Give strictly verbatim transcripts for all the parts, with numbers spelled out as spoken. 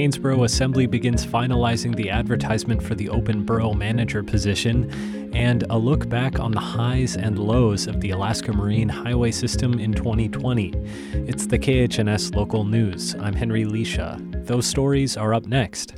Haynesboro Assembly begins finalizing the advertisement for the open borough manager position, and a look back on the highs and lows of the Alaska Marine Highway System in twenty twenty. It's the K H N S Local News. I'm Henry Lisha. Those stories are up next.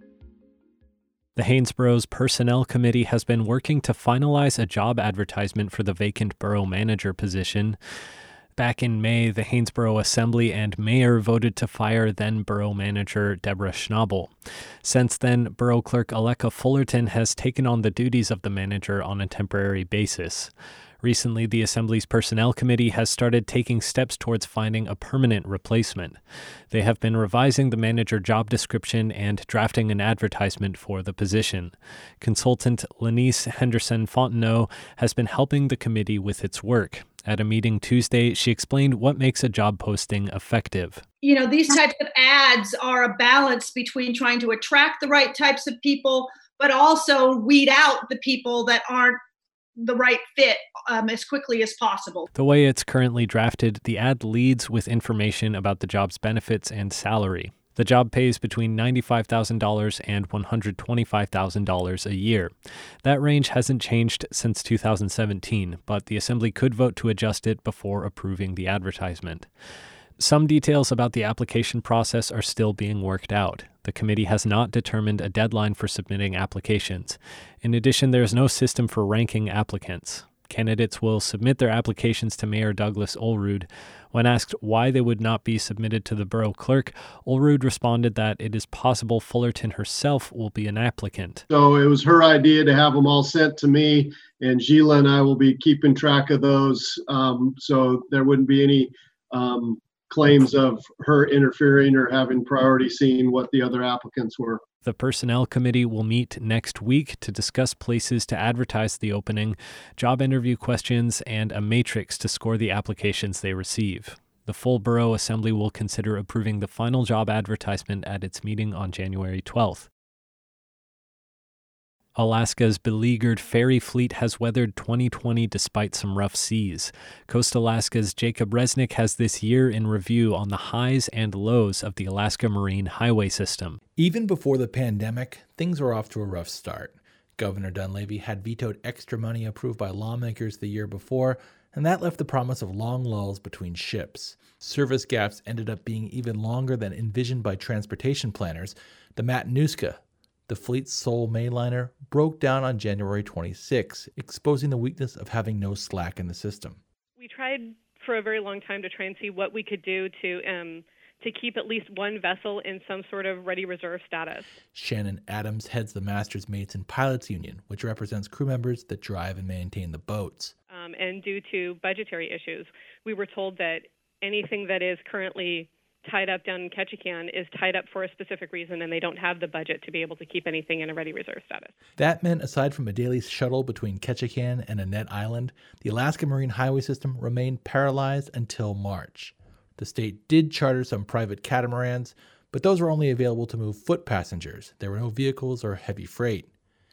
The Haynesboro's Personnel Committee has been working to finalize a job advertisement for the vacant borough manager position. Back in May, the Haynesboro Assembly and Mayor voted to fire then Borough Manager Deborah Schnabel. Since then, Borough Clerk Aleka Fullerton has taken on the duties of the manager on a temporary basis. Recently, the Assembly's Personnel Committee has started taking steps towards finding a permanent replacement. They have been revising the manager job description and drafting an advertisement for the position. Consultant Lenice Henderson Fontenot has been helping the committee with its work. At a meeting Tuesday, she explained what makes a job posting effective. You know, these types of ads are a balance between trying to attract the right types of people, but also weed out the people that aren't the right fit um, as quickly as possible. The way it's currently drafted, the ad leads with information about the job's benefits and salary. The job pays between ninety-five thousand dollars and one hundred twenty-five thousand dollars a year. That range hasn't changed since two thousand seventeen, but the Assembly could vote to adjust it before approving the advertisement. Some details about the application process are still being worked out. The committee has not determined a deadline for submitting applications. In addition, there is no system for ranking applicants. Candidates will submit their applications to Mayor Douglas Olerud. When asked why they would not be submitted to the borough clerk, Olerud responded that it is possible Fullerton herself will be an applicant. So it was her idea to have them all sent to me, and Gila and I will be keeping track of those, um, so there wouldn't be any um, claims of her interfering or having priority seeing what the other applicants were. The Personnel Committee will meet next week to discuss places to advertise the opening, job interview questions, and a matrix to score the applications they receive. The full Borough Assembly will consider approving the final job advertisement at its meeting on January twelfth. Alaska's beleaguered ferry fleet has weathered twenty twenty despite some rough seas. Coast Alaska's Jacob Resnick has this year in review on the highs and lows of the Alaska Marine Highway System. Even before the pandemic, things were off to a rough start. Governor Dunleavy had vetoed extra money approved by lawmakers the year before, and that left the promise of long lulls between ships. Service gaps ended up being even longer than envisioned by transportation planners. The Matanuska, the fleet's sole mainliner, broke down on January twenty-sixth, exposing the weakness of having no slack in the system. We tried for a very long time to try and see what we could do to um, to keep at least one vessel in some sort of ready reserve status. Shannon Adams heads the Masters, Mates, and Pilots Union, which represents crew members that drive and maintain the boats. Um, and due to budgetary issues, we were told that anything that is currently tied up down in Ketchikan is tied up for a specific reason, and they don't have the budget to be able to keep anything in a ready reserve status. That meant aside from a daily shuttle between Ketchikan and Annette Island, the Alaska Marine Highway System remained paralyzed until March. The state did charter some private catamarans, but those were only available to move foot passengers. There were no vehicles or heavy freight.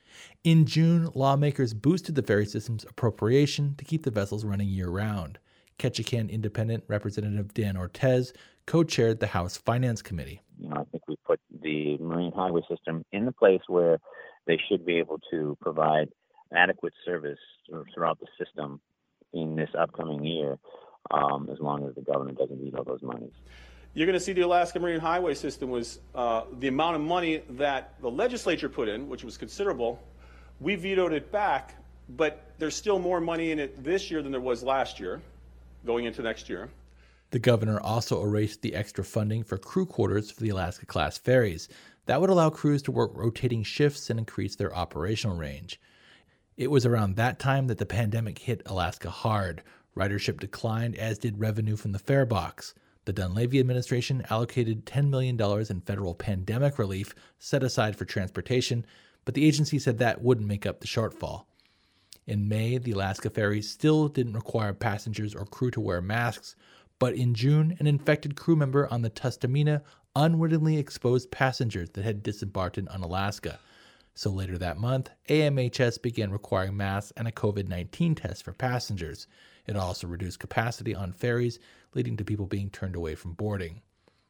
In June, lawmakers boosted the ferry system's appropriation to keep the vessels running year-round. Ketchikan Independent Representative Dan Ortez co-chaired the House Finance Committee. You know, I think we put the Marine Highway System in the place where they should be able to provide adequate service throughout the system in this upcoming year, um, as long as the governor doesn't veto those monies. You're going to see the Alaska Marine Highway System was uh, the amount of money that the legislature put in, which was considerable. We vetoed it back, but there's still more money in it this year than there was last year, going into next year. The governor also erased the extra funding for crew quarters for the Alaska-class ferries. That would allow crews to work rotating shifts and increase their operational range. It was around that time that the pandemic hit Alaska hard. Ridership declined, as did revenue from the fare box. The Dunleavy administration allocated ten million dollars in federal pandemic relief set aside for transportation, but the agency said that wouldn't make up the shortfall. In May, the Alaska ferries still didn't require passengers or crew to wear masks, but in June, an infected crew member on the Tustumena unwittingly exposed passengers that had disembarked in Unalaska. So later that month, A M H S began requiring masks and a covid nineteen test for passengers. It also reduced capacity on ferries, leading to people being turned away from boarding.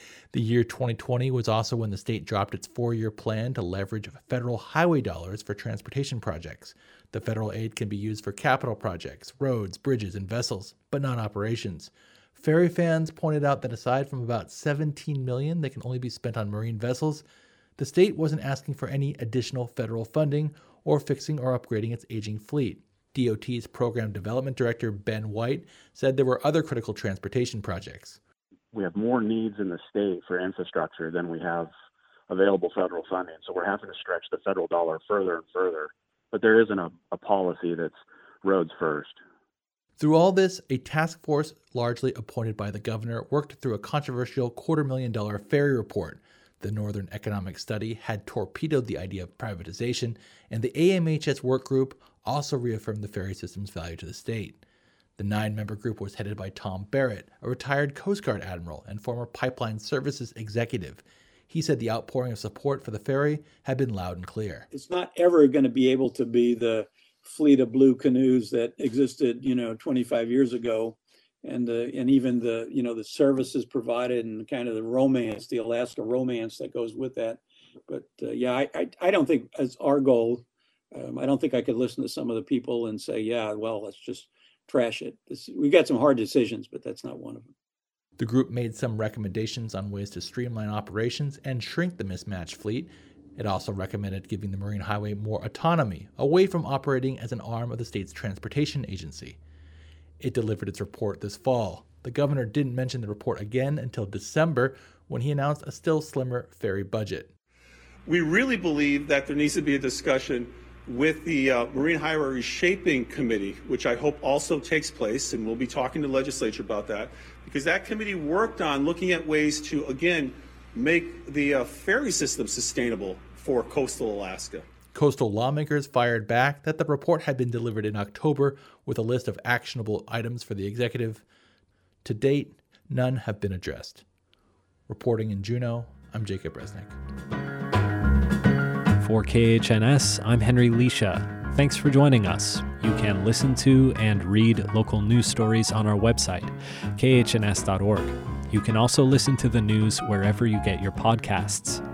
The year twenty twenty was also when the state dropped its four-year plan to leverage federal highway dollars for transportation projects. The federal aid can be used for capital projects, roads, bridges, and vessels, but not operations. Ferry fans pointed out that aside from about seventeen million dollars that can only be spent on marine vessels, the state wasn't asking for any additional federal funding or fixing or upgrading its aging fleet. D O T's Program Development Director Ben White said there were other critical transportation projects. We have more needs in the state for infrastructure than we have available federal funding. So we're having to stretch the federal dollar further and further. But there isn't a, a policy that's roads first. Through all this, a task force largely appointed by the governor worked through a controversial quarter million dollar ferry report. The Northern Economic Study had torpedoed the idea of privatization, and the A M H S work group also reaffirmed the ferry system's value to the state. The nine-member group was headed by Tom Barrett, a retired Coast Guard admiral and former pipeline services executive. He said the outpouring of support for the ferry had been loud and clear. It's not ever going to be able to be the fleet of blue canoes that existed, you know, twenty-five years ago, and the and even the you know the services provided and kind of the romance, the Alaska romance that goes with that. But uh, yeah, I, I I don't think as our goal, um, I don't think I could listen to some of the people and say, yeah, well, let's just trash it. This, we've got some hard decisions, but that's not one of them. The group made some recommendations on ways to streamline operations and shrink the mismatched fleet. It also recommended giving the Marine Highway more autonomy, away from operating as an arm of the state's transportation agency. It delivered its report this fall. The governor didn't mention the report again until December, when he announced a still slimmer ferry budget. We really believe that there needs to be a discussion with the uh, Marine Highway Reshaping Committee, which I hope also takes place, and we'll be talking to the legislature about that, because that committee worked on looking at ways to, again, make the uh, ferry system sustainable for coastal Alaska. Coastal lawmakers fired back that the report had been delivered in October with a list of actionable items for the executive. To date, none have been addressed. Reporting in Juneau, I'm Jacob Resnick. For K H N S, I'm Henry Leisha. Thanks for joining us. You can listen to and read local news stories on our website, K H N S dot org. You can also listen to the news wherever you get your podcasts.